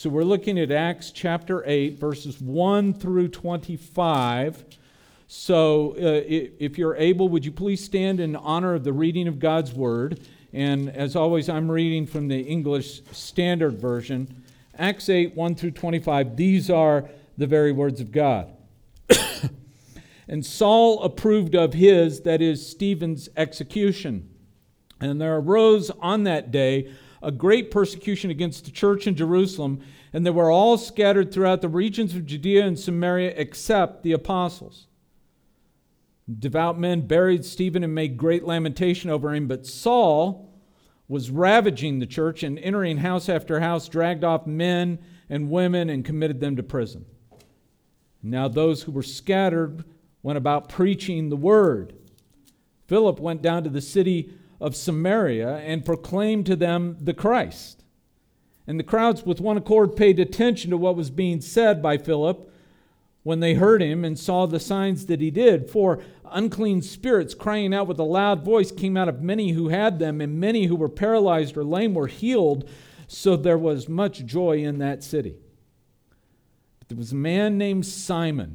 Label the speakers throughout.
Speaker 1: So we're looking at Acts chapter 8, verses 1 through 25. So if you're able, would you please stand in honor of the reading of God's Word? And as always, I'm reading from the English Standard Version. Acts 8, 1 through 25, these are the very words of God. And Saul approved of his, that is, Stephen's execution. And there arose on that day a great persecution against the church in Jerusalem, and they were all scattered throughout the regions of Judea and Samaria except the apostles. Devout men buried Stephen and made great lamentation over him, but Saul was ravaging the church and entering house after house, dragged off men and women and committed them to prison. Now those who were scattered went about preaching the word. Philip went down to the city of Samaria and proclaimed to them the Christ. And the crowds with one accord paid attention to what was being said by Philip when they heard him and saw the signs that he did. For unclean spirits, crying out with a loud voice, came out of many who had them, and many who were paralyzed or lame were healed. So there was much joy in that city. But there was a man named Simon,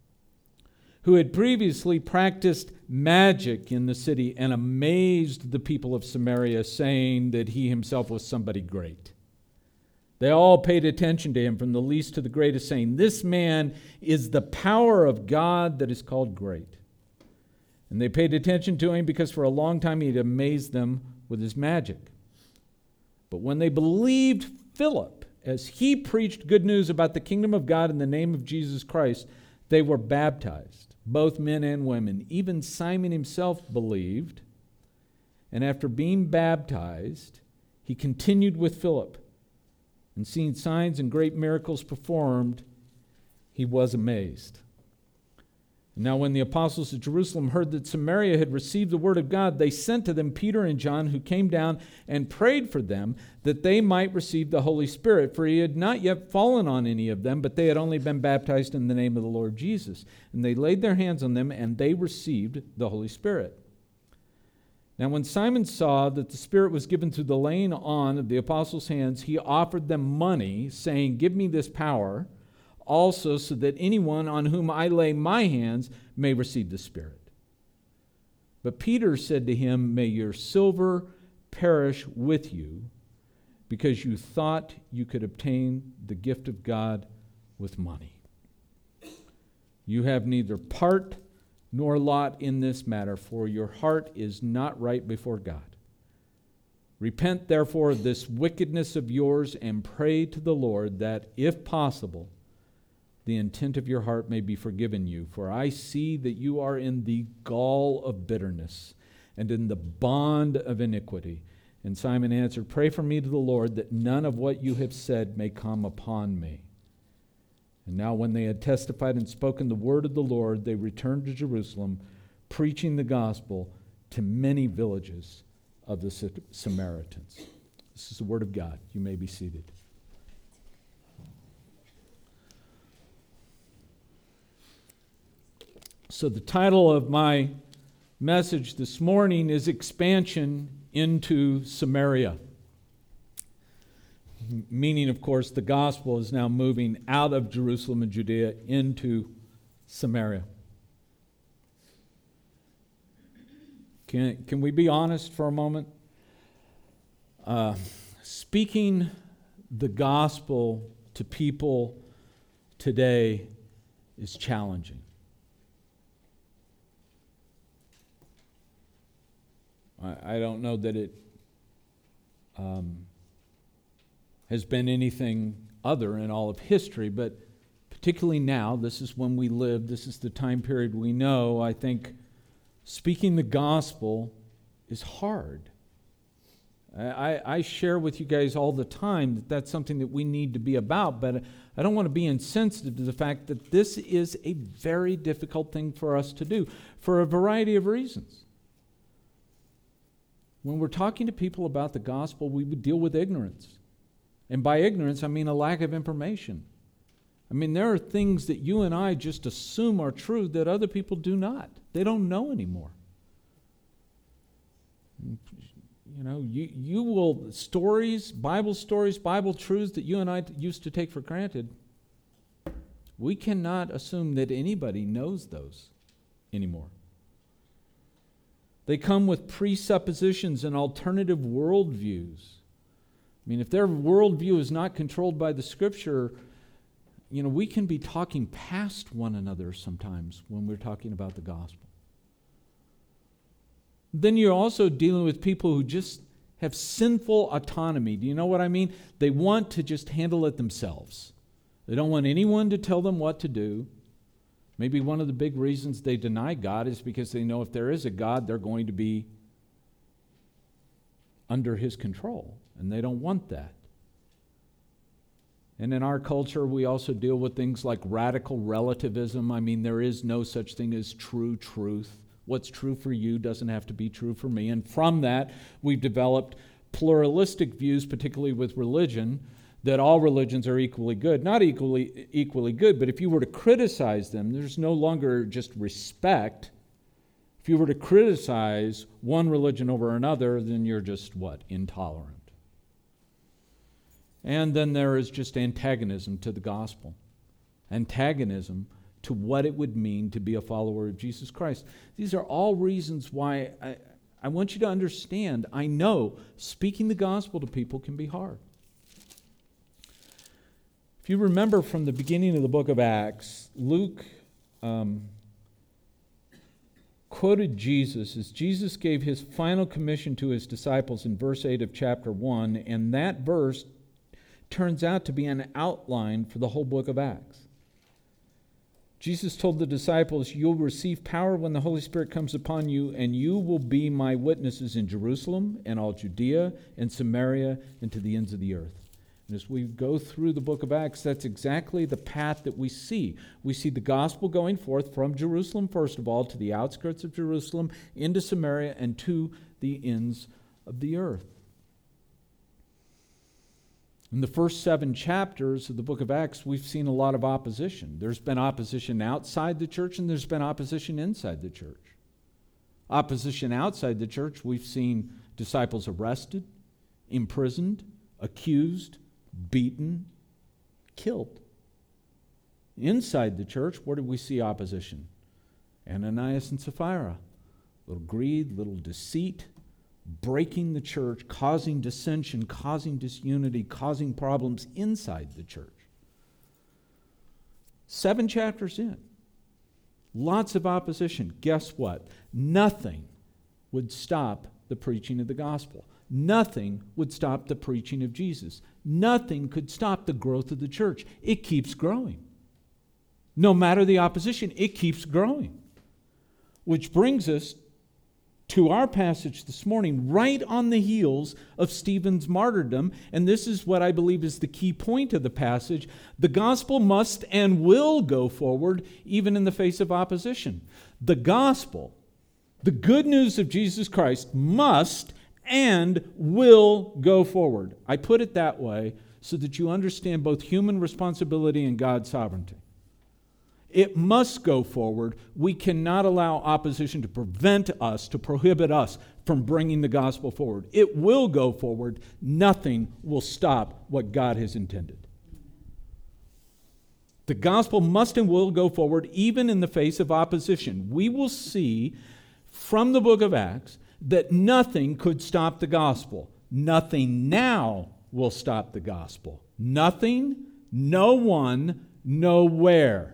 Speaker 1: who had previously practiced magic in the city and amazed the people of Samaria, saying that he himself was somebody great. They all paid attention to him, from the least to the greatest, saying, "This man is the power of God that is called great." And they paid attention to him because for a long time he had amazed them with his magic. But when they believed Philip, as he preached good news about the kingdom of God in the name of Jesus Christ, they were baptized, both men and women. Even Simon himself believed. And after being baptized, he continued with Philip. And seeing signs and great miracles performed, he was amazed. Now when the apostles of Jerusalem heard that Samaria had received the word of God, they sent to them Peter and John, who came down and prayed for them that they might receive the Holy Spirit. For he had not yet fallen on any of them, but they had only been baptized in the name of the Lord Jesus. And they laid their hands on them, and they received the Holy Spirit. Now when Simon saw that the Spirit was given through the laying on of the apostles' hands, he offered them money, saying, "Give me this power also, so that anyone on whom I lay my hands may receive the Spirit." But Peter said to him, "May your silver perish with you, because you thought you could obtain the gift of God with money. You have neither part nor lot in this matter, for your heart is not right before God. Repent therefore of this wickedness of yours, and pray to the Lord that, if possible, the intent of your heart may be forgiven you. For I see that you are in the gall of bitterness and in the bond of iniquity." And Simon answered, "Pray for me to the Lord, that none of what you have said may come upon me." And now when they had testified and spoken the word of the Lord, they returned to Jerusalem, preaching the gospel to many villages of the Samaritans. This is the word of God. You may be seated. So the title of my message this morning is Expansion into Samaria. Meaning, of course, the gospel is now moving out of Jerusalem and Judea into Samaria. Can we be honest for a moment? Speaking the gospel to people today is challenging. I don't know that it has been anything other in all of history, but particularly now, this is when we live, this is the time period we know, I think speaking the gospel is hard. I share with you guys all the time that that's something that we need to be about, but I don't want to be insensitive to the fact that this is a very difficult thing for us to do for a variety of reasons. When we're talking to people about the gospel, we would deal with ignorance. And by ignorance, I mean a lack of information. I mean, there are things that you and I just assume are true that other people do not. They don't know anymore. You will, stories, Bible truths that you and I used to take for granted, we cannot assume that anybody knows those anymore. They come with presuppositions and alternative worldviews. I mean, if their worldview is not controlled by the Scripture, we can be talking past one another sometimes when we're talking about the gospel. Then you're also dealing with people who just have sinful autonomy. Do you know what I mean? They want to just handle it themselves. They don't want anyone to tell them what to do. Maybe one of the big reasons they deny God is because they know if there is a God, they're going to be under His control, and they don't want that. And in our culture, we also deal with things like radical relativism. I mean, there is no such thing as true truth. What's true for you doesn't have to be true for me. And from that, we've developed pluralistic views, particularly with religion, that all religions are equally good. Not equally good, but if you were to criticize them, there's no longer just respect. If you were to criticize one religion over another, then you're just what? Intolerant. And then there is just antagonism to the gospel. Antagonism to what it would mean to be a follower of Jesus Christ. These are all reasons why I want you to understand, I know speaking the gospel to people can be hard. If you remember from the beginning of the book of Acts, Luke quoted Jesus as Jesus gave his final commission to his disciples in verse 8 of chapter 1, and that verse turns out to be an outline for the whole book of Acts. Jesus told the disciples, "You'll receive power when the Holy Spirit comes upon you, and you will be my witnesses in Jerusalem and all Judea and Samaria and to the ends of the earth." And as we go through the book of Acts, that's exactly the path that we see. We see the gospel going forth from Jerusalem, first of all, to the outskirts of Jerusalem, into Samaria, and to the ends of the earth. In the first 7 chapters of the book of Acts, we've seen a lot of opposition. There's been opposition outside the church, and there's been opposition inside the church. Opposition outside the church, we've seen disciples arrested, imprisoned, accused, beaten, killed. Inside the church, where do we see opposition? Ananias and Sapphira. Little greed, little deceit, breaking the church, causing dissension, causing disunity, causing problems inside the church. 7 chapters in, lots of opposition. Guess what? Nothing would stop the preaching of the gospel. Nothing would stop the preaching of Jesus. Nothing could stop the growth of the church. It keeps growing. No matter the opposition, it keeps growing. Which brings us to our passage this morning, right on the heels of Stephen's martyrdom, and this is what I believe is the key point of the passage. The gospel must and will go forward even in the face of opposition. The gospel, the good news of Jesus Christ, must and will go forward. I put it that way so that you understand both human responsibility and God's sovereignty. It must go forward. We cannot allow opposition to prevent us, to prohibit us from bringing the gospel forward. It will go forward. Nothing will stop what God has intended. The gospel must and will go forward even in the face of opposition. We will see from the book of Acts that nothing could stop the gospel. Nothing now will stop the gospel. Nothing, no one, nowhere.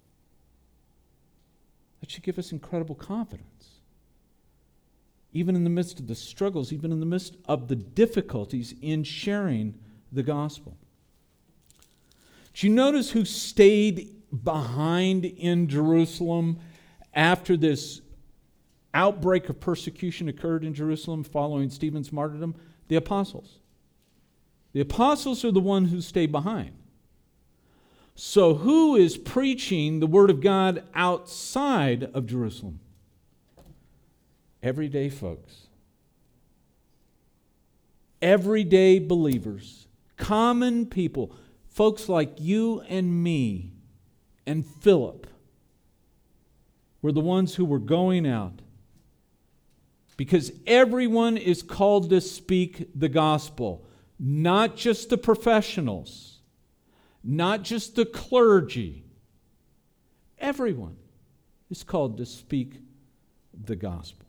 Speaker 1: That should give us incredible confidence. Even in the midst of the struggles, even in the midst of the difficulties in sharing the gospel. Do you notice who stayed behind in Jerusalem after this outbreak of persecution occurred in Jerusalem following Stephen's martyrdom? The apostles. The apostles are the ones who stay behind. So who is preaching the Word of God outside of Jerusalem? Everyday folks. Everyday believers. Common people. Folks like you and me and Philip were the ones who were going out Because everyone is called to speak the gospel. Not just the professionals. Not just the clergy. Everyone is called to speak the gospel.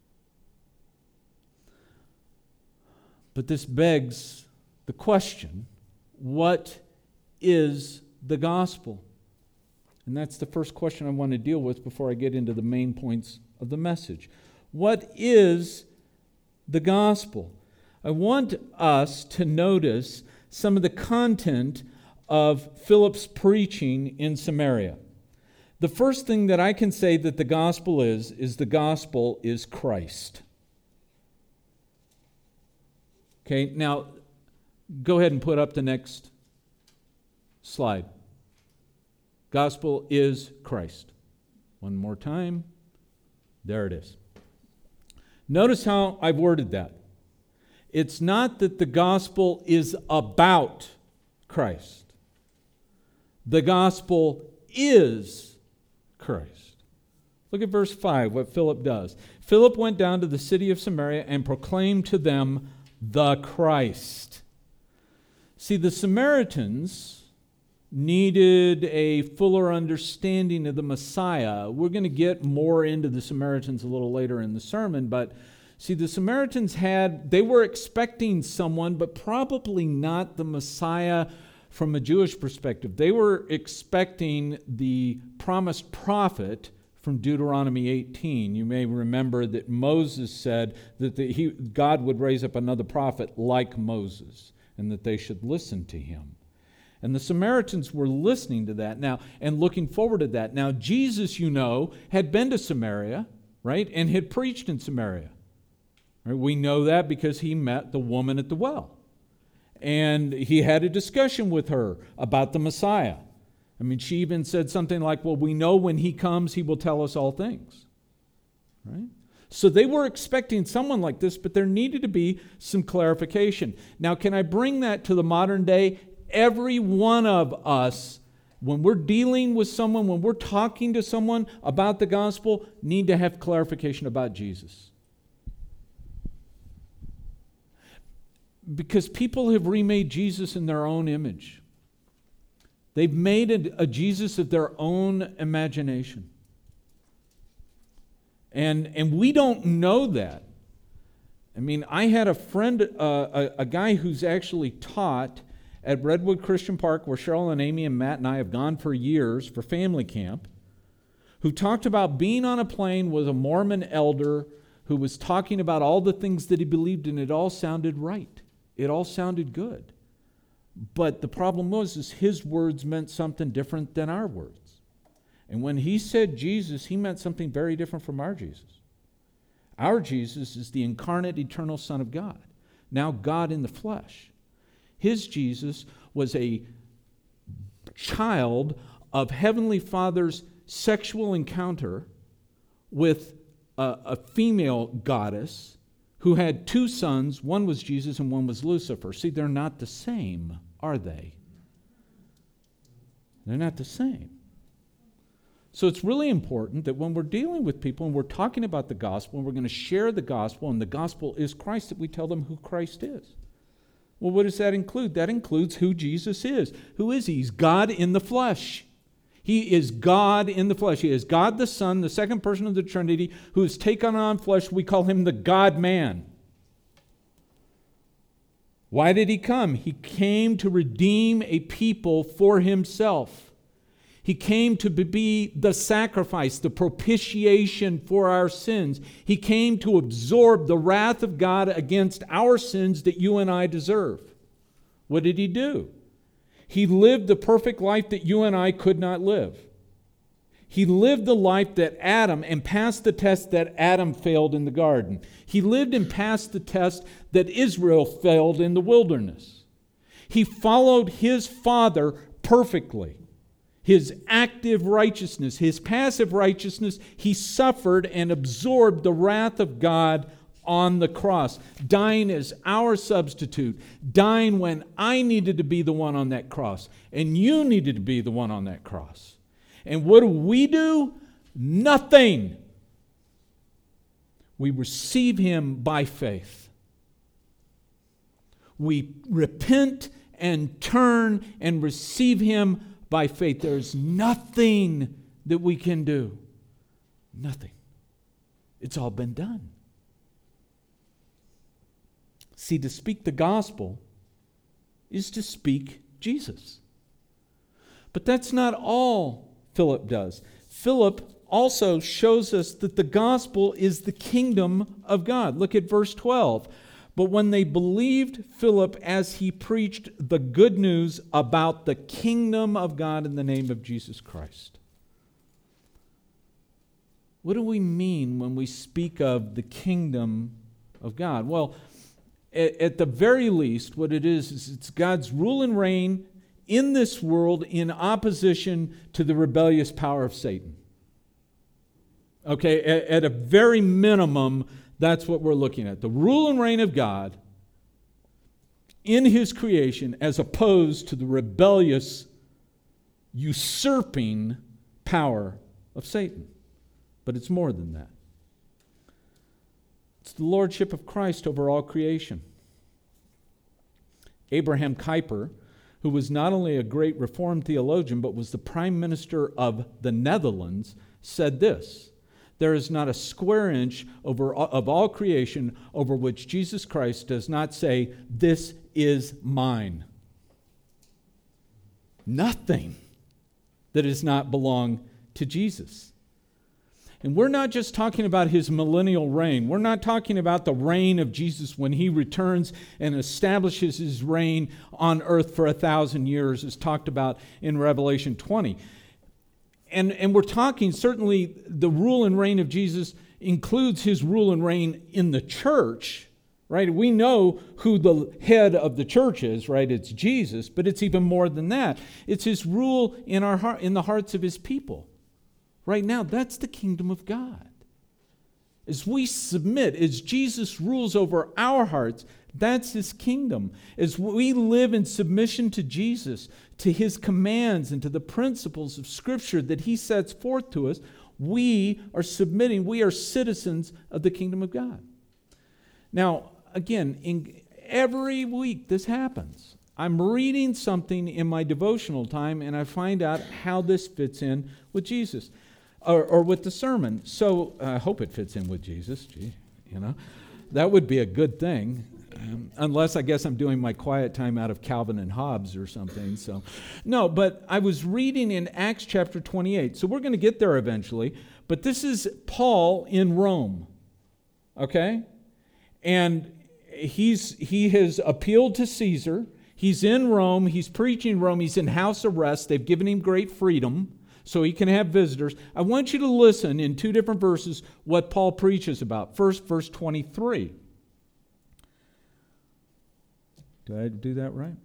Speaker 1: But this begs the question, what is the gospel? And that's the first question I want to deal with before I get into the main points of the message. What is the gospel? I want us to notice some of the content of Philip's preaching in Samaria. The first thing that I can say that the gospel is the gospel is Christ. Okay, now go ahead and put up the next slide. Gospel is Christ. One more time. There it is. Notice how I've worded that. It's not that the gospel is about Christ. The gospel is Christ. Look at verse 5, what Philip does. Philip went down to the city of Samaria and proclaimed to them the Christ. See, the Samaritans needed a fuller understanding of the Messiah. We're going to get more into the Samaritans a little later in the sermon, but see, the Samaritans they were expecting someone, but probably not the Messiah from a Jewish perspective. They were expecting the promised prophet from Deuteronomy 18. You may remember that Moses said that God would raise up another prophet like Moses, and that they should listen to him. And the Samaritans were listening to that now and looking forward to that. Now, Jesus, had been to Samaria, right, and had preached in Samaria. Right? We know that because he met the woman at the well. And he had a discussion with her about the Messiah. I mean, she even said something like, well, we know when he comes, he will tell us all things. Right? So they were expecting someone like this, but there needed to be some clarification. Now, can I bring that to the modern day? Every one of us, when we're dealing with someone, when we're talking to someone about the gospel, need to have clarification about Jesus. Because people have remade Jesus in their own image. They've made a Jesus of their own imagination. And we don't know that. I mean, I had a friend, a guy who's actually taught at Redwood Christian Park, where Cheryl and Amy and Matt and I have gone for years for family camp, who talked about being on a plane with a Mormon elder who was talking about all the things that he believed, and it all sounded right. It all sounded good. But the problem was his words meant something different than our words. And when he said Jesus, he meant something very different from our Jesus. Our Jesus is the incarnate, eternal Son of God, now God in the flesh. His Jesus was a child of Heavenly Father's sexual encounter with a female goddess who had two sons. One was Jesus and one was Lucifer. See, they're not the same, are they? They're not the same. So it's really important that when we're dealing with people and we're talking about the gospel and we're going to share the gospel, and the gospel is Christ, that we tell them who Christ is. Well, what does that include? That includes who Jesus is. Who is he? He's God in the flesh. He is God in the flesh. He is God the Son, the second person of the Trinity, who has taken on flesh. We call him the God-man. Why did he come? He came to redeem a people for himself. He came to be the sacrifice, the propitiation for our sins. He came to absorb the wrath of God against our sins that you and I deserve. What did he do? He lived the perfect life that you and I could not live. He lived the life that Adam, and passed the test that Adam failed in the garden. He lived and passed the test that Israel failed in the wilderness. He followed his Father perfectly. His active righteousness, his passive righteousness, he suffered and absorbed the wrath of God on the cross, dying as our substitute, dying when I needed to be the one on that cross, and you needed to be the one on that cross. And what do? Nothing. We receive him by faith. We repent and turn and receive him by faith. There's nothing that we can do. Nothing. It's all been done. See, to speak the gospel is to speak Jesus. But that's not all Philip does. Philip also shows us that the gospel is the kingdom of God. Look at verse 12. But when they believed Philip as he preached the good news about the kingdom of God in the name of Jesus Christ. What do we mean when we speak of the kingdom of God? Well, at the very least, what it is it's God's rule and reign in this world in opposition to the rebellious power of Satan. Okay, at a very minimum, that's what we're looking at. The rule and reign of God in his creation as opposed to the rebellious, usurping power of Satan. But it's more than that. It's the lordship of Christ over all creation. Abraham Kuyper, who was not only a great Reformed theologian, but was the Prime Minister of the Netherlands, said this: "There is not a square inch of all creation over which Jesus Christ does not say, 'This is mine.'" Nothing that does not belong to Jesus. And we're not just talking about his millennial reign. We're not talking about the reign of Jesus when he returns and establishes his reign on earth for 1,000 years, as talked about in Revelation 20. And we're talking, certainly, the rule and reign of Jesus includes his rule and reign in the church, right? We know who the head of the church is, right? It's Jesus, but it's even more than that. It's his rule in our heart, in the hearts of his people. Right now, that's the kingdom of God. As we submit, as Jesus rules over our hearts, that's his kingdom. As we live in submission to Jesus, to his commands, and to the principles of Scripture that he sets forth to us, we are submitting. We are citizens of the kingdom of God. Now, again, every week this happens. I'm reading something in my devotional time, and I find out how this fits in with Jesus. Or with the sermon. So I hope it fits in with Jesus. Gee, that would be a good thing. Unless I guess I'm doing my quiet time out of Calvin and Hobbes or something. So, no, but I was reading in Acts chapter 28. So we're going to get there eventually. But this is Paul in Rome. Okay? And he has appealed to Caesar. He's in Rome. He's preaching Rome. He's in house arrest. They've given him great freedom so he can have visitors. I want you to listen in two different verses what Paul preaches about. First, verse 23. Did I do that right?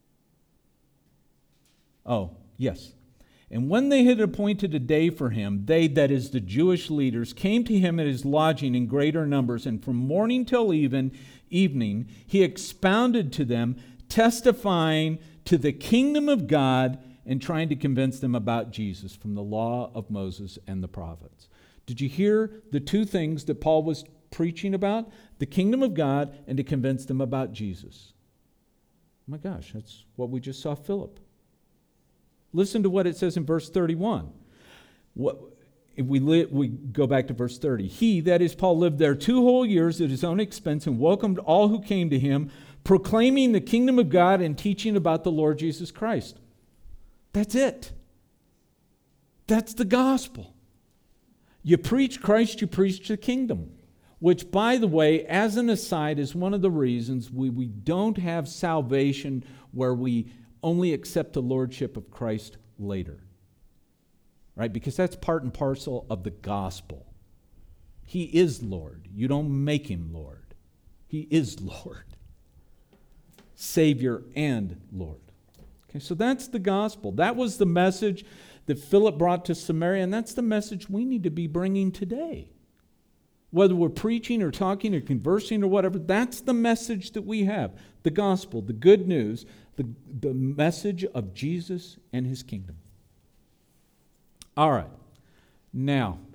Speaker 1: Oh, yes. "And when they had appointed a day for him, they, that is the Jewish leaders, came to him at his lodging in greater numbers, and from morning till evening he expounded to them, testifying to the kingdom of God, and trying to convince them about Jesus from the law of Moses and the prophets." Did you hear the two things that Paul was preaching about? The kingdom of God and to convince them about Jesus. Oh my gosh, that's what we just saw Philip. Listen to what it says in verse 31. If we go back to verse 30. "He," that is Paul, "lived there 2 whole years at his own expense and welcomed all who came to him, proclaiming the kingdom of God and teaching about the Lord Jesus Christ." That's it. That's the gospel. You preach Christ, you preach the kingdom. Which, by the way, as an aside, is one of the reasons we don't have salvation where we only accept the lordship of Christ later. Right? Because that's part and parcel of the gospel. He is Lord. You don't make him Lord. He is Lord. Savior and Lord. Okay, so that's the gospel. That was the message that Philip brought to Samaria, and that's the message we need to be bringing today. Whether we're preaching or talking or conversing or whatever, that's the message that we have. The gospel, the good news, the message of Jesus and his kingdom. All right. Now,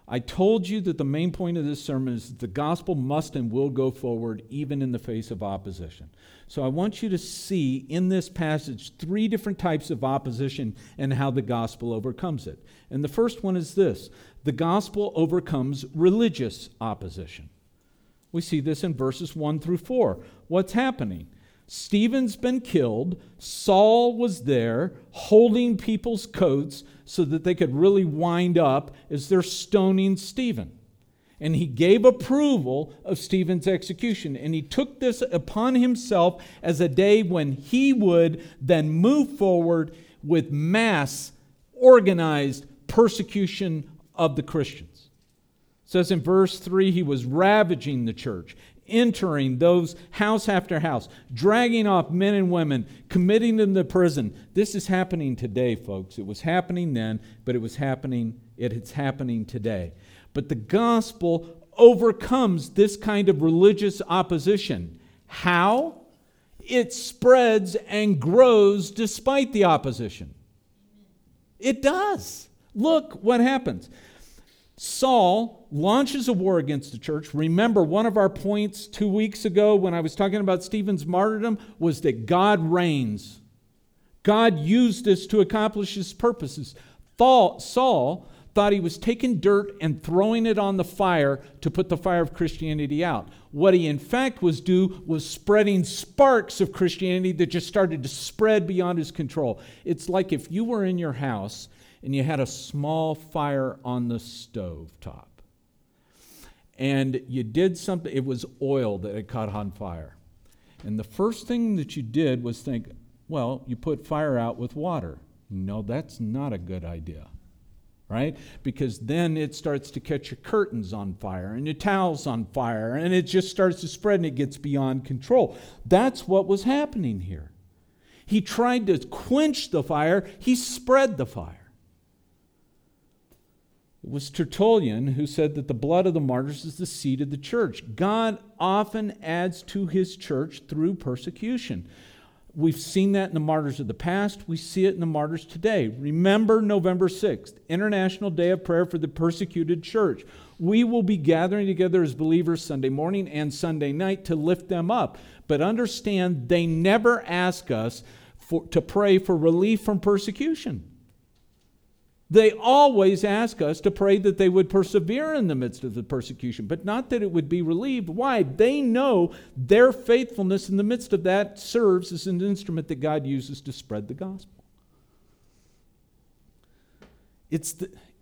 Speaker 1: I told you that the main point of this sermon is that the gospel must and will go forward even in the face of opposition. So I want you to see in this passage 3 different types of opposition and how the gospel overcomes it. And the first one is this: the gospel overcomes religious opposition. We see this in verses 1 through 4. What's happening? Stephen's been killed. Saul was there holding people's coats so that they could really wind up as they're stoning Stephen. And he gave approval of Stephen's execution. And he took this upon himself as a day when he would then move forward with mass, organized persecution of the Christians. It says in verse 3, he was ravaging the church, entering those house after house, dragging off men and women, committing them to prison. This is happening today, folks. It was happening then, but it's happening today. But the gospel overcomes this kind of religious opposition. How? It spreads and grows despite the opposition. It does. Look what happens. Saul launches a war against the church. Remember, one of our points 2 weeks ago when I was talking about Stephen's martyrdom was that God reigns. God used this to accomplish his purposes. Saul thought he was taking dirt and throwing it on the fire to put the fire of Christianity out. What he in fact was spreading sparks of Christianity that just started to spread beyond his control. It's like if you were in your house and you had a small fire on the stove top. And you did something, it was oil that had caught on fire. And the first thing that you did was think, well, you put fire out with water. No, that's not a good idea, right? Because then it starts to catch your curtains on fire and your towels on fire, and it just starts to spread and it gets beyond control. That's what was happening here. He tried to quench the fire, he spread the fire. It was Tertullian who said that the blood of the martyrs is the seed of the church. God often adds to his church through persecution. We've seen that in the martyrs of the past. We see it in the martyrs today. Remember November 6th, International Day of Prayer for the Persecuted Church. We will be gathering together as believers Sunday morning and Sunday night to lift them up. But understand, they never ask us to pray for relief from persecution. They always ask us to pray that they would persevere in the midst of the persecution, but not that it would be relieved. Why? They know their faithfulness in the midst of that serves as an instrument that God uses to spread the gospel. That's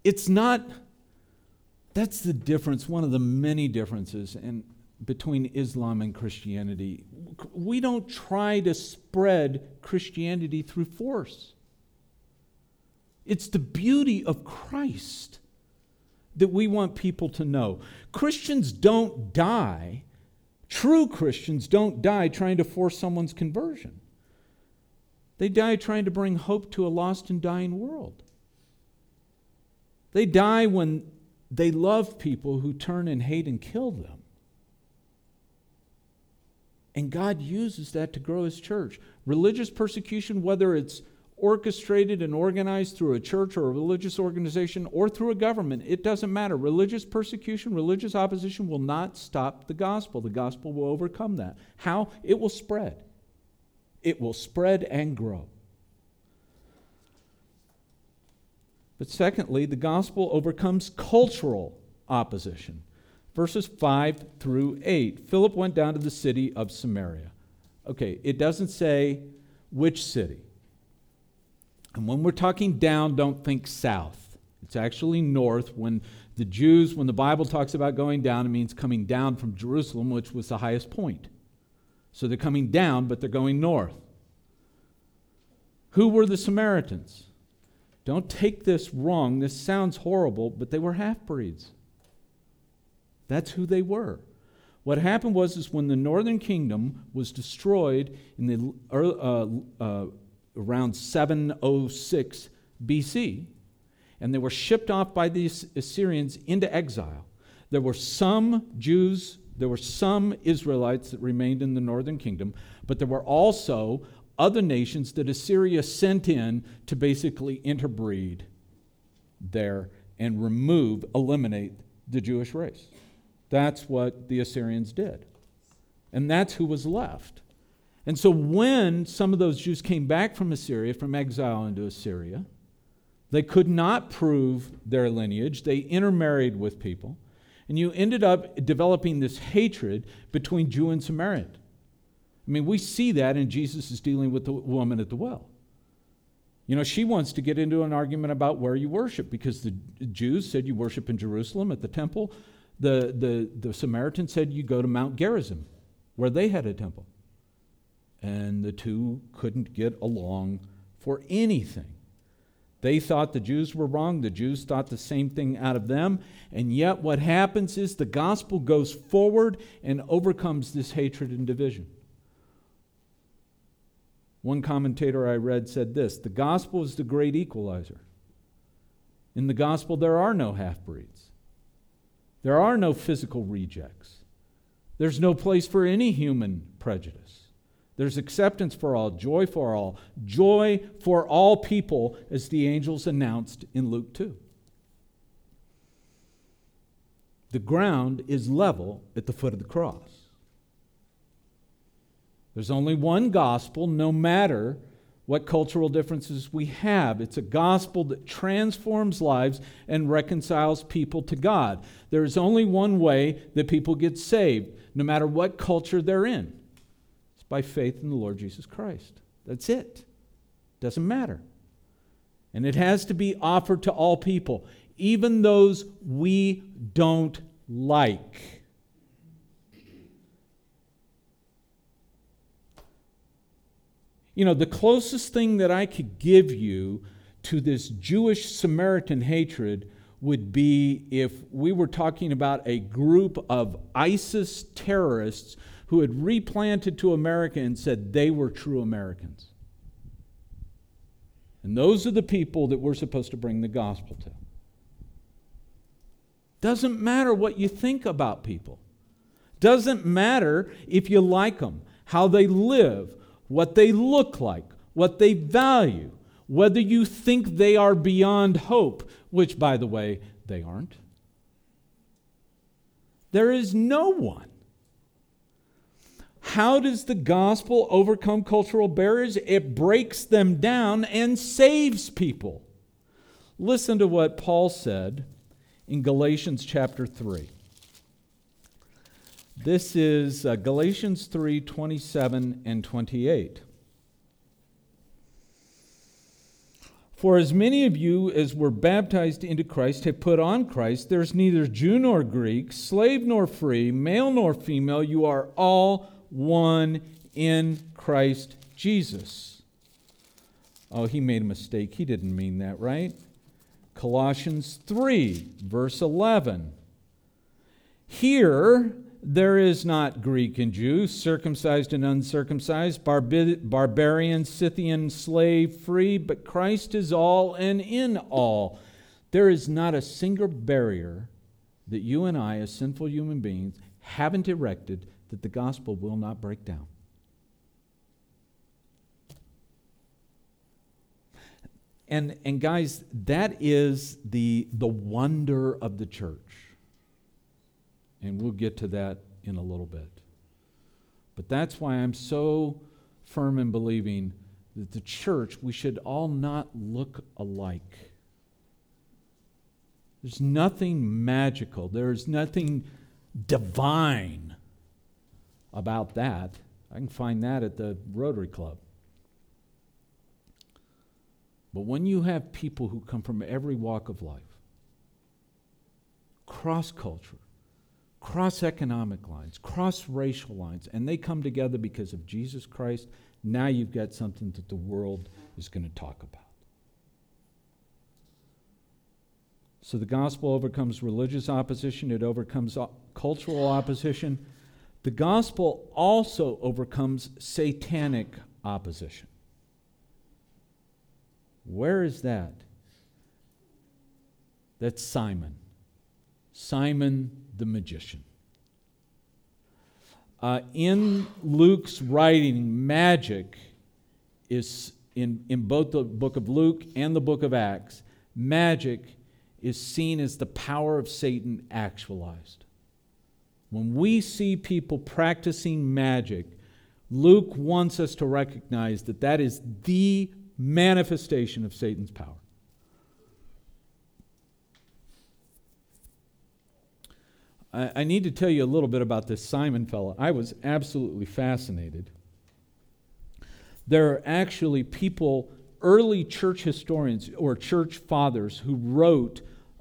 Speaker 1: the difference, one of the many differences between Islam and Christianity. We don't try to spread Christianity through force. It's the beauty of Christ that we want people to know. Christians don't die, true Christians don't die trying to force someone's conversion. They die trying to bring hope to a lost and dying world. They die when they love people who turn and hate and kill them. And God uses that to grow his church. Religious persecution, whether it's orchestrated and organized through a church or a religious organization or through a government, it doesn't matter. Religious persecution, religious opposition will not stop the gospel. The gospel will overcome that. How? It will spread. It will spread and grow. But secondly, the gospel overcomes cultural opposition. Verses 5 through 8. Philip went down to the city of Samaria. Okay, it doesn't say which city. And when we're talking down, don't think south. It's actually north. When the Bible talks about going down, it means coming down from Jerusalem, which was the highest point. So they're coming down, but they're going north. Who were the Samaritans? Don't take this wrong. This sounds horrible, but they were half-breeds. That's who they were. What happened was when the northern kingdom was destroyed in the around 706 BC, and they were shipped off by the Assyrians into exile. There were some Jews, there were some Israelites that remained in the northern kingdom, but there were also other nations that Assyria sent in to basically interbreed there and eliminate the Jewish race. That's what the Assyrians did. And that's who was left. And so when some of those Jews came back from Assyria, from exile into Assyria, they could not prove their lineage. They intermarried with people. And you ended up developing this hatred between Jew and Samaritan. I mean, we see that in Jesus is dealing with the woman at the well. You know, she wants to get into an argument about where you worship because the Jews said you worship in Jerusalem at the temple. The Samaritans said you go to Mount Gerizim, where they had a temple. And the two couldn't get along for anything. They thought the Jews were wrong. The Jews thought the same thing out of them. And yet what happens is the gospel goes forward and overcomes this hatred and division. One commentator I read said this: the gospel is the great equalizer. In the gospel, there are no half-breeds. There are no physical rejects. There's no place for any human prejudice. There's acceptance for all, joy for all people, as the angels announced in Luke 2. The ground is level at the foot of the cross. There's only one gospel, no matter what cultural differences we have. It's a gospel that transforms lives and reconciles people to God. There is only one way that people get saved, no matter what culture they're in. It's by faith in the Lord Jesus Christ. That's it. Doesn't matter. And it has to be offered to all people, even those we don't like. You know, the closest thing that I could give you to this Jewish-Samaritan hatred would be if we were talking about a group of ISIS terrorists who had replanted to America and said they were true Americans. And those are the people that we're supposed to bring the gospel to. Doesn't matter what you think about people. Doesn't matter if you like them, how they live, what they look like, what they value, whether you think they are beyond hope, which, by the way, they aren't. There is no one. How does the gospel overcome cultural barriers? It breaks them down and saves people. Listen to what Paul said in Galatians chapter 3. This is Galatians 3:27 and 28. For as many of you as were baptized into Christ have put on Christ. There's neither Jew nor Greek, slave nor free, male nor female. You are all one in Christ Jesus. Oh, he made a mistake. He didn't mean that, right? Colossians 3, verse 11. Here there is not Greek and Jew, circumcised and uncircumcised, barbarian, Scythian, slave, free, but Christ is all and in all. There is not a single barrier that you and I, as sinful human beings, haven't erected that the gospel will not break down. And guys, that is the wonder of the church. And we'll get to that in a little bit. But that's why I'm so firm in believing that the church, we should all not look alike. There's nothing magical. There's nothing divine about that. I can find that at the Rotary Club. But when you have people who come from every walk of life, cross-culture, cross-economic lines, cross-racial lines, and they come together because of Jesus Christ, now you've got something that the world is going to talk about. So the gospel overcomes religious opposition. It overcomes cultural opposition. The gospel also overcomes satanic opposition. Where is that? That's Simon. Simon the magician. In Luke's writing, magic is, in both the book of Luke and the book of Acts, magic is seen as the power of Satan actualized. When we see people practicing magic, Luke wants us to recognize that that is the manifestation of Satan's power. I need to tell you a little bit about this Simon fellow. I was absolutely fascinated. There are actually people, early church historians or church fathers, who wrote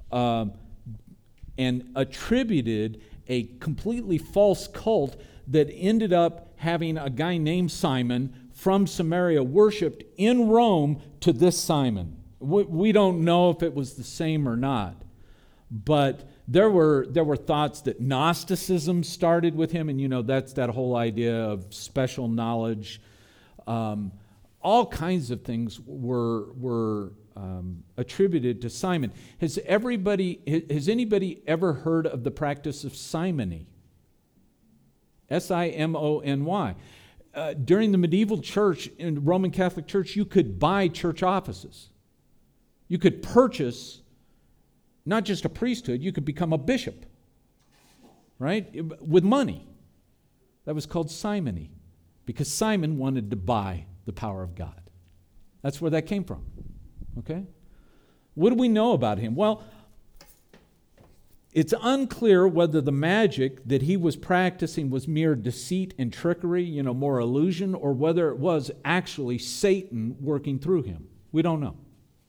Speaker 1: and attributed a completely false cult that ended up having a guy named Simon from Samaria worshipped in Rome to this Simon. We don't know if it was the same or not, but there were thoughts that Gnosticism started with him, and that's that whole idea of special knowledge. All kinds of things were attributed to Simon. Has anybody ever heard of the practice of simony? Simony. During the medieval church, in the Roman Catholic Church, you could buy church offices. You could purchase not just a priesthood, you could become a bishop, right? With money. That was called simony, because Simon wanted to buy the power of God. That's where that came from, okay? What do we know about him? Well, it's unclear whether the magic that he was practicing was mere deceit and trickery, more illusion, or whether it was actually Satan working through him. We don't know.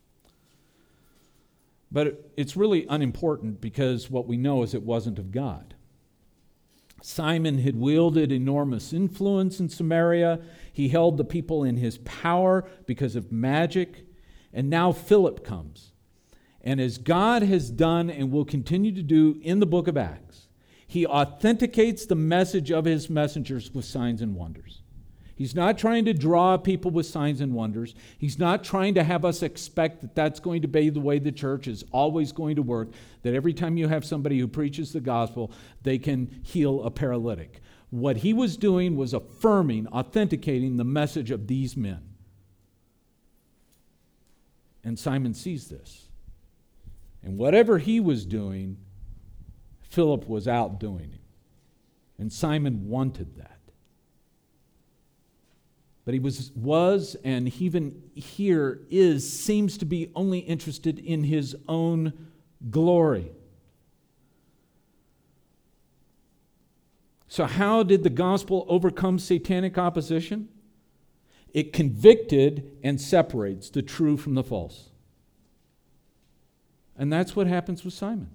Speaker 1: But it's really unimportant, because what we know is it wasn't of God. Simon had wielded enormous influence in Samaria. He held the people in his power because of magic. And now Philip comes. And as God has done and will continue to do in the book of Acts, he authenticates the message of his messengers with signs and wonders. He's not trying to draw people with signs and wonders. He's not trying to have us expect that that's going to be the way the church is always going to work, that every time you have somebody who preaches the gospel, they can heal a paralytic. What he was doing was affirming, authenticating the message of these men. And Simon sees this. And whatever he was doing, Philip was outdoing him. And Simon wanted that. But he was, and even here seems to be only interested in his own glory. So how did the gospel overcome satanic opposition? It convicted and separates the true from the false. And that's what happens with Simon.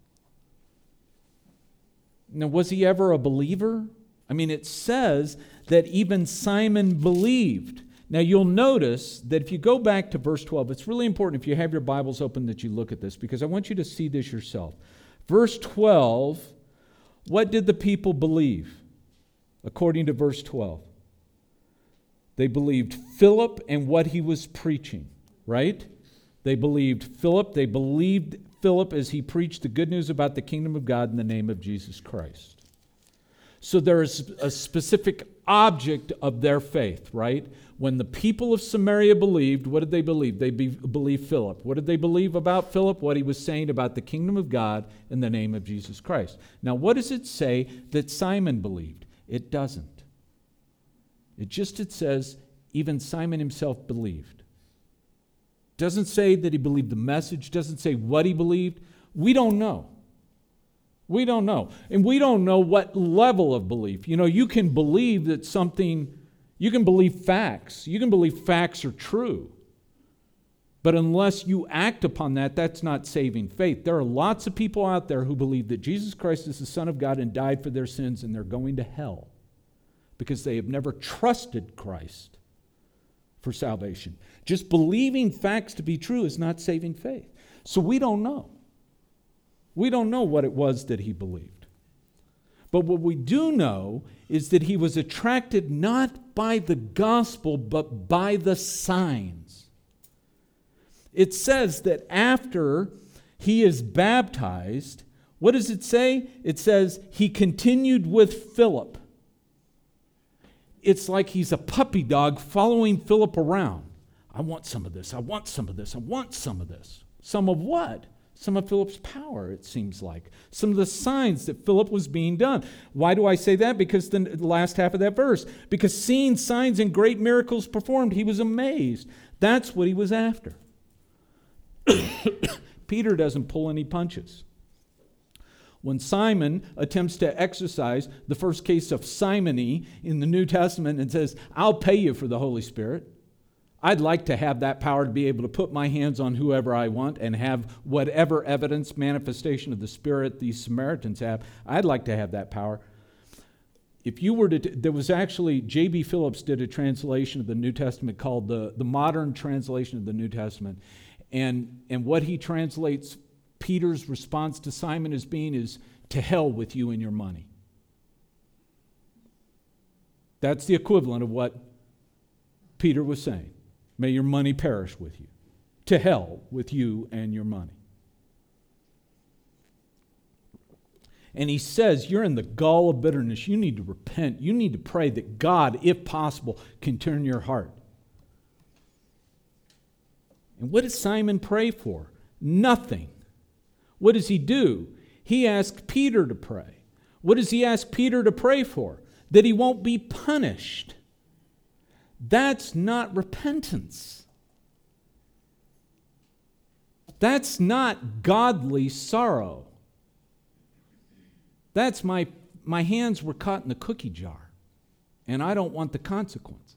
Speaker 1: Now, was he ever a believer? It says that even Simon believed. Now, you'll notice that if you go back to verse 12, it's really important if you have your Bibles open that you look at this, because I want you to see this yourself. Verse 12, what did the people believe? According to verse 12. They believed Philip and what he was preaching, right? They believed Philip. They believed Philip as he preached the good news about the kingdom of God in the name of Jesus Christ. So there is a specific object of their faith, right? When the people of Samaria believed, what did they believe? They believed Philip. What did they believe about Philip? What he was saying about the kingdom of God in the name of Jesus Christ. Now, what does it say that Simon believed? It doesn't. It says even Simon himself believed. Doesn't say that he believed the message. Doesn't say what he believed. We don't know. We don't know. And we don't know what level of belief. You can believe that something, you can believe facts. You can believe facts are true. But unless you act upon that, that's not saving faith. There are lots of people out there who believe that Jesus Christ is the Son of God and died for their sins, and they're going to hell because they have never trusted Christ for salvation. Just believing facts to be true is not saving faith. So we don't know. We don't know what it was that he believed. But what we do know is that he was attracted not by the gospel, but by the signs. It says that after he is baptized, what does it say? It says he continued with Philip. It's like he's a puppy dog following Philip around. I want some of this. I want some of this. I want some of this. Some of what? some of Philip's power, it seems like. Some of the signs that Philip was being done. Why do I say that? Because the last half of that verse. Because seeing signs and great miracles performed, he was amazed. That's what he was after. Peter doesn't pull any punches. When Simon attempts to exercise the first case of simony in the New Testament and says, I'll pay you for the Holy Spirit. I'd like to have that power to be able to put my hands on whoever I want and have whatever evidence, manifestation of the Spirit these Samaritans have. I'd like to have that power. If you were to, there was actually, J.B. Phillips did a translation of the New Testament called the modern translation of the New Testament. And what he translates Peter's response to Simon as being is, to hell with you and your money. That's the equivalent of what Peter was saying. May your money perish with you. To hell with you and your money. And he says, you're in the gall of bitterness. You need to repent. You need to pray that God, if possible, can turn your heart. And what does Simon pray for? Nothing. What does he do? He asks Peter to pray. What does he ask Peter to pray for? That he won't be punished. That's not repentance. That's not godly sorrow. That's my hands were caught in the cookie jar, and I don't want the consequences.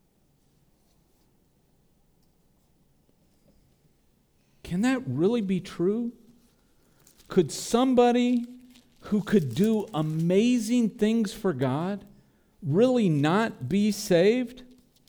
Speaker 1: Can that really be true? Could somebody who could do amazing things for God really not be saved?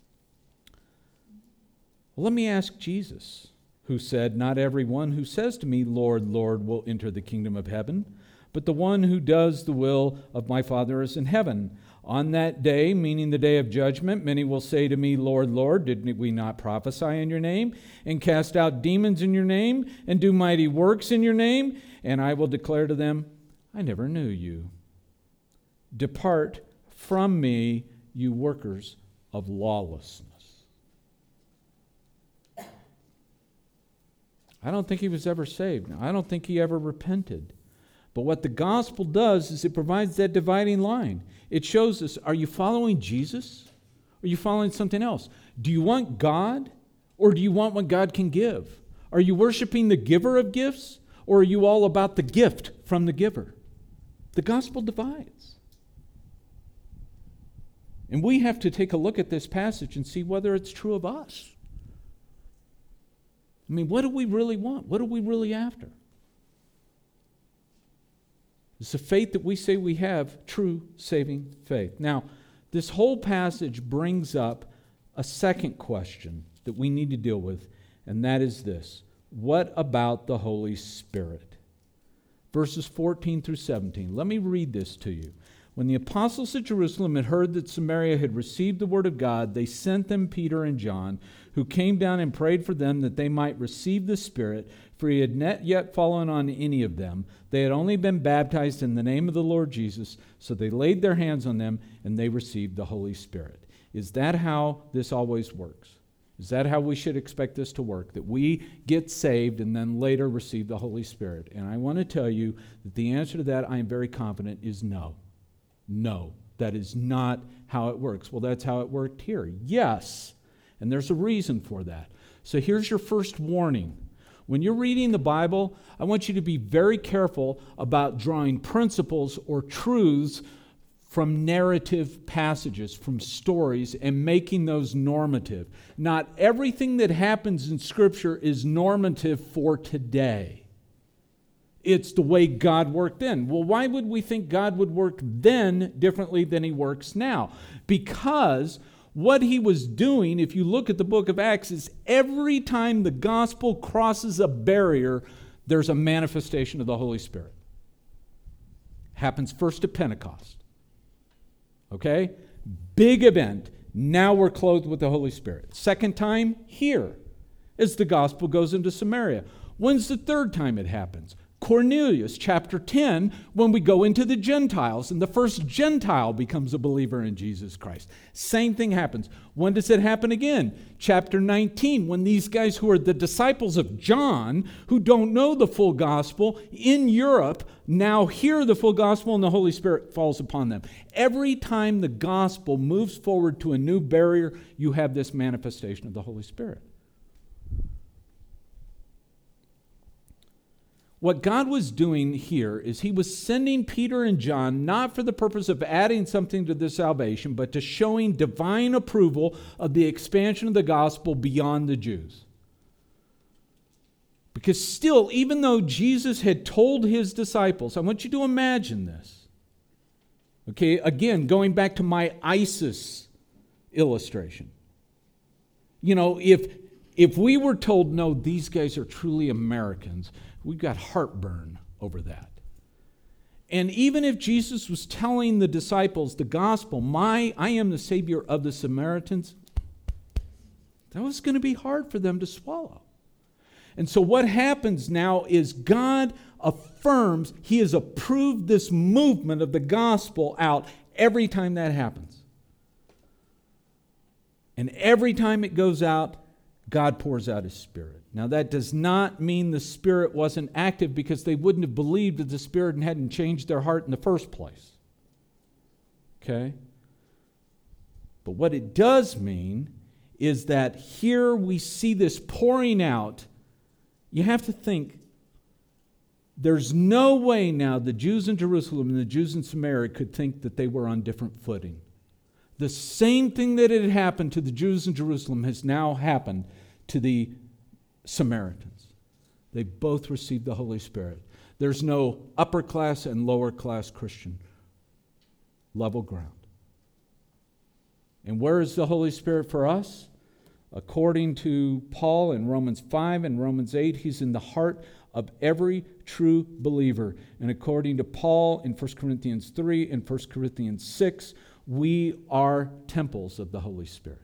Speaker 1: Well, let me ask Jesus, who said, not everyone who says to me, Lord, Lord, will enter the kingdom of heaven, but the one who does the will of my Father is in heaven. On that day, meaning the day of judgment, many will say to me, Lord, Lord, did we not prophesy in your name, and cast out demons in your name, and do mighty works in your name? And I will declare to them, I never knew you. Depart from me, you workers of lawlessness. I don't think he was ever saved. I don't think he ever repented. But what the gospel does is it provides that dividing line. It shows us, are you following Jesus? Or are you following something else? Do you want God? Or do you want what God can give? Are you worshiping the giver of gifts? Or are you all about the gift from the giver? The gospel divides. And we have to take a look at this passage and see whether it's true of us. I mean, what do we really want? What are we really after? Is the faith that we say we have true saving faith? Now, this whole passage brings up a second question that we need to deal with, and that is this. What about the Holy Spirit? Verses 14 through 17. Let me read this to you. When the apostles at Jerusalem had heard that Samaria had received the word of God, they sent them Peter and John, who came down and prayed for them that they might receive the Spirit, for he had not yet fallen on any of them. They had only been baptized in the name of the Lord Jesus, so they laid their hands on them and they received the Holy Spirit. Is that how this always works? Is that how we should expect this to work? That we get saved and then later receive the Holy Spirit? And I want to tell you that the answer to that, I am very confident, is no. No, that is not how it works. Well, that's how it worked here. Yes, and there's a reason for that. So here's your first warning. When you're reading the Bible, I want you to be very careful about drawing principles or truths from narrative passages, from stories, and making those normative. Not everything that happens in Scripture is normative for today. It's the way God worked then. Well, why would we think God would work then differently than he works now? Because what he was doing, if you look at the book of Acts, is every time the gospel crosses a barrier, there's a manifestation of the Holy Spirit. Happens first at Pentecost. Okay? Big event. Now we're clothed with the Holy Spirit. Second time, here, as the gospel goes into Samaria. When's the third time it happens? Cornelius, chapter 10, when we go into the Gentiles, and the first Gentile becomes a believer in Jesus Christ. Same thing happens. When does it happen again? Chapter 19, when these guys who are the disciples of John, who don't know the full gospel, in Europe, now hear the full gospel and the Holy Spirit falls upon them. Every time the gospel moves forward to a new barrier, you have this manifestation of the Holy Spirit. What God was doing here is he was sending Peter and John not for the purpose of adding something to their salvation, but to showing divine approval of the expansion of the gospel beyond the Jews. Because still, even though Jesus had told his disciples, I want you to imagine this. Okay, again, going back to my ISIS illustration. You know, if we were told, no, these guys are truly Americans, we've got heartburn over that. And even if Jesus was telling the disciples the gospel, I am the Savior of the Samaritans, that was going to be hard for them to swallow. And so what happens now is God affirms, he has approved this movement of the gospel out every time that happens. And every time it goes out, God pours out his Spirit. Now that does not mean the Spirit wasn't active, because they wouldn't have believed that the Spirit hadn't changed their heart in the first place. Okay? But what it does mean is that here we see this pouring out. You have to think, there's no way now the Jews in Jerusalem and the Jews in Samaria could think that they were on different footing. The same thing that had happened to the Jews in Jerusalem has now happened to the Samaritans. They both received the Holy Spirit. There's no upper class and lower class Christian. Level ground. And where is the Holy Spirit for us? According to Paul in Romans 5 and Romans 8, he's in the heart of every true believer. And according to Paul in 1 Corinthians 3 and 1 Corinthians 6, we are temples of the Holy Spirit.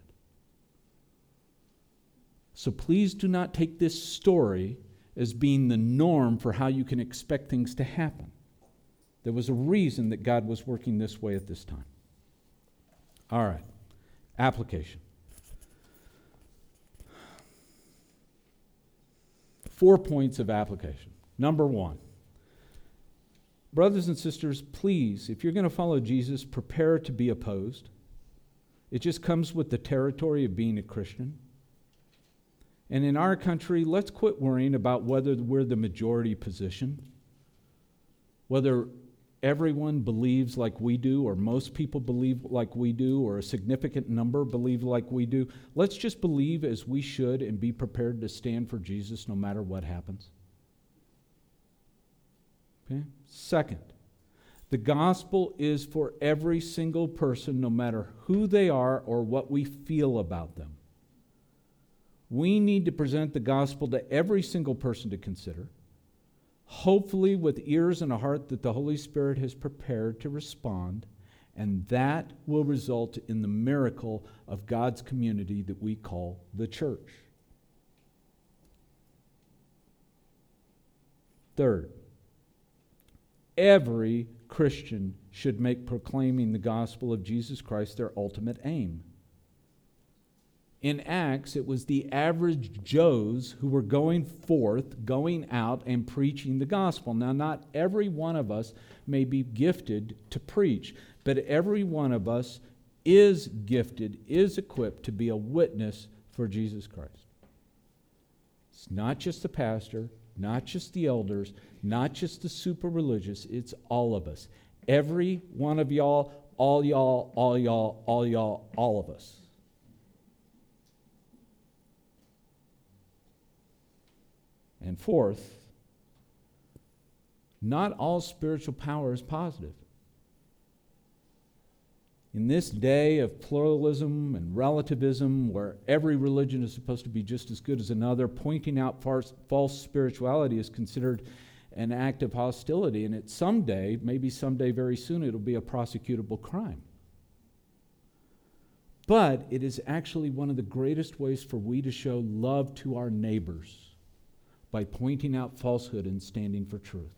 Speaker 1: So please do not take this story as being the norm for how you can expect things to happen. There was a reason that God was working this way at this time. All right, application. 4 points of application. Number 1, brothers and sisters, please, if you're going to follow Jesus, prepare to be opposed. It just comes with the territory of being a Christian. And in our country, let's quit worrying about whether we're the majority position, whether everyone believes like we do, or most people believe like we do, or a significant number believe like we do. Let's just believe as we should and be prepared to stand for Jesus no matter what happens. Okay? Second, the gospel is for every single person, no matter who they are or what we feel about them. We need to present the gospel to every single person to consider, hopefully with ears and a heart that the Holy Spirit has prepared to respond, and that will result in the miracle of God's community that we call the church. Third, every Christian should make proclaiming the gospel of Jesus Christ their ultimate aim. In Acts, it was the average Joes who were going forth, going out and preaching the gospel. Now, not every one of us may be gifted to preach, but every one of us is gifted, is equipped to be a witness for Jesus Christ. It's not just the pastor, not just the elders, not just the super religious, it's all of us. Every one of y'all, all y'all, all y'all, all y'all, all of us. And fourth, not all spiritual power is positive. In this day of pluralism and relativism, where every religion is supposed to be just as good as another, pointing out false spirituality is considered an act of hostility, and it someday, maybe someday very soon, it'll be a prosecutable crime. But it is actually one of the greatest ways for we to show love to our neighbors by pointing out falsehood and standing for truth.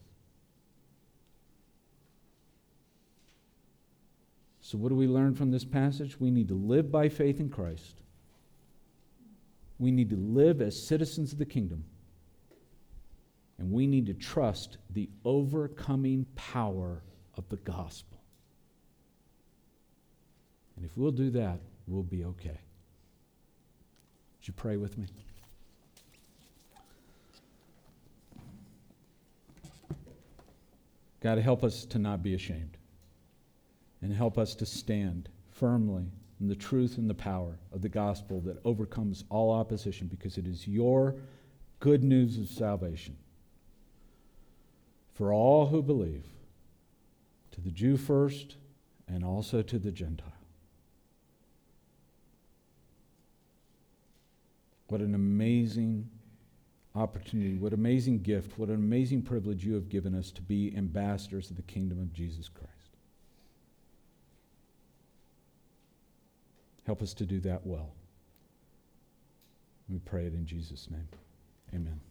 Speaker 1: So what do we learn from this passage? We need to live by faith in Christ. We need to live as citizens of the kingdom. And we need to trust the overcoming power of the gospel. And if we'll do that, we'll be okay. Would you pray with me? God, help us to not be ashamed. And help us to stand firmly in the truth and the power of the gospel that overcomes all opposition, because it is your good news of salvation for all who believe, to the Jew first and also to the Gentile. What an amazing opportunity, what an amazing gift, what an amazing privilege you have given us to be ambassadors of the kingdom of Jesus Christ. Help us to do that well. We pray it in Jesus' name. Amen.